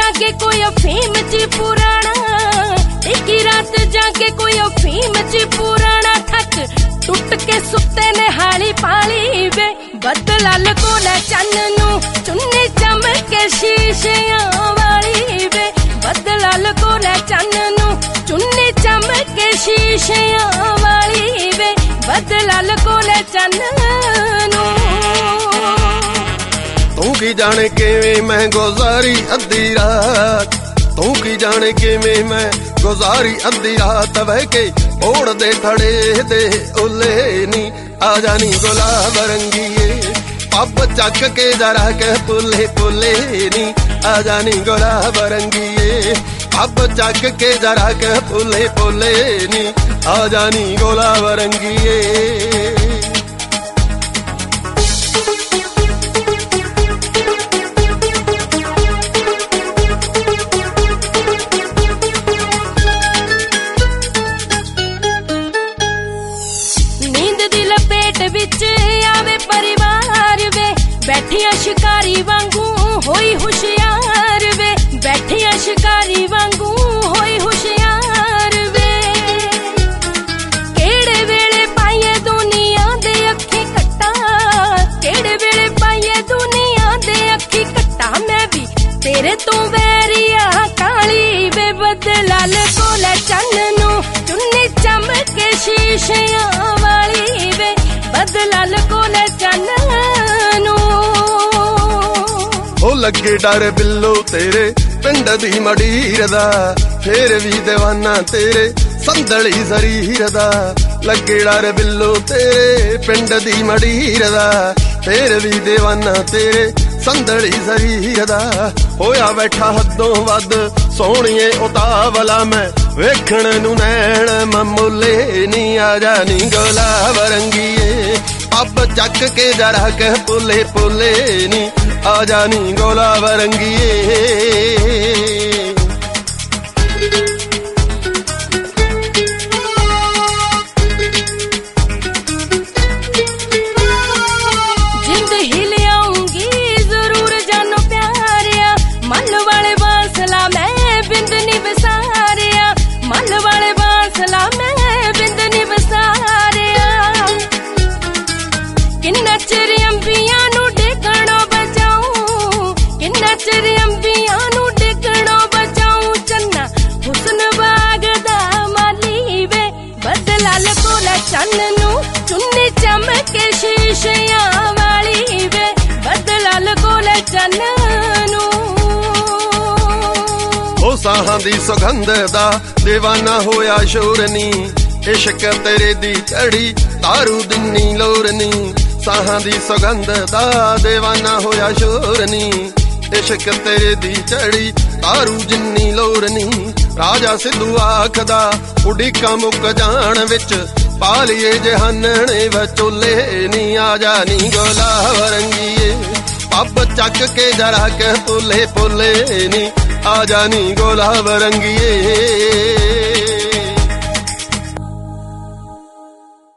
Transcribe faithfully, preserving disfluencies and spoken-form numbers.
जाके कोई अफीम च पुराना, टिकी रात जाके कोई अफीम च पुराना, थक टुट के सुते ने हाली पाली वे, बदला लकोला चन्न नू चुन्नी चमके शीशियां वाली वे, बदला लकोला चन्न नू चुन्नी चमके शीशियां वाली वे, बदला लकोला चन्न नू। तू की जाने किवें मैं गुजारी अद्धी रात, तू की जाने किवें मैं गुजारी अद्धी रात, बह के ओढ़ दे थड़े दे उले नी, आ जानी गुलाब रंगीए पब चक के जरा के पुले पुले नी, आ जानी गुलाब रंगीए पब चक के जरा के पुले पुले नी, आ जानी गुलाब रंगीए। विच आवे परिवार वे, बैठिया शिकारी वांगू होई होशियार वे, बैठिया शिकारी वांगू होई होशियार वे, केड़े वेले पाइए दुनिया दे अखी कट्टा, केड़े वेले पाइए दुनिया दे अखी कट्टा, मैं भी तेरे तो वैरिया काली वे, बदला लकोला चन्न नू चुन्नी चमके शीशियां वाली वे, बदला लकोला चन्न नू। ओ लगे डर बिल्लो तेरे पिंड दी मडीर दा, फेर भी दीवाना तेरे संदली जरीर दा, लगे डर बिल्लो तेरे पिंड दी मडीर दा, फेर भी दीवाना तेरे संदली जरीर दा, होया बैठा हदों वद सोहणीए उतावला, मैं वेखण नू नैण ममूले नी, आ जानी गुलाब रंगीए पब चक के जरा के पुले पुले नी, आ जानी गुलाब रंगीए। जिंद हिलाऊंगी जरूर जानो प्यारिया, मल वाले बांसला मैं बिंद नी बसारिया, मल वाले बांसला मैं बिंद नी बसारिया, किन्ना चिर अंबियां नू डिगणो बचाऊं, किन्ना चिर अंबियां नू डिगणो बचाऊं, चन्ना हुस्न बाग दा माली वे, बदला लकोला चन्न नू चुन्नी चमके शीशियां वाली वे, बदला लकोला चन्न नू। ओ साहां दी सुगंध दा दीवाना होया शोरनी, इश्क तेरे दी चढ़ी दारू दिन्नी लोरनी, साहां दी सुगंध दा दीवाना होया शोरनी, इश्क तेरे दी चढ़ी दारू जिन्नी लोरनी, राजा सिद्धू आखदा उड़ीका मुक जान विच, पालिए जहानने वचोले नी, आ जानी गुलाब रंगीए पब चक के जरा के पुले पुले नी, आ जानी गुलाब रंगीए।